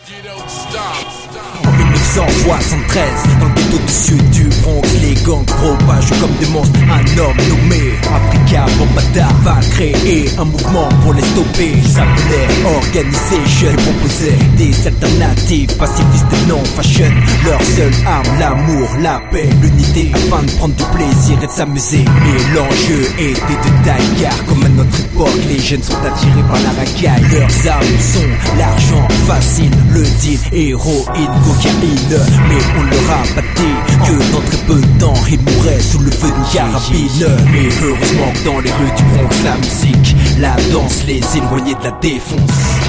En 1973, dans le ghetto du sud du Bronx, les gangs propagent comme des monstres. Un homme nommé Afrika Bambaataa va créer un mouvement pour les stopper. Il s'appelait Organization et proposait des alternatives pacifistes et non fashion. Leur seule arme, l'amour, la paix, l'unité, afin de prendre du plaisir et de s'amuser. Mais l'enjeu était de taille, car comme à notre époque, les jeunes sont attirés par la racaille. Leurs armes sont l'argent facile, le deal, héroïne, cocaïne. Mais on leur a pas dit que dans très peu de temps ils mourraient sous le feu d'une carabine. Mais heureusement que dans les rues du Bronx, la musique, la danse les éloignait de la défonce.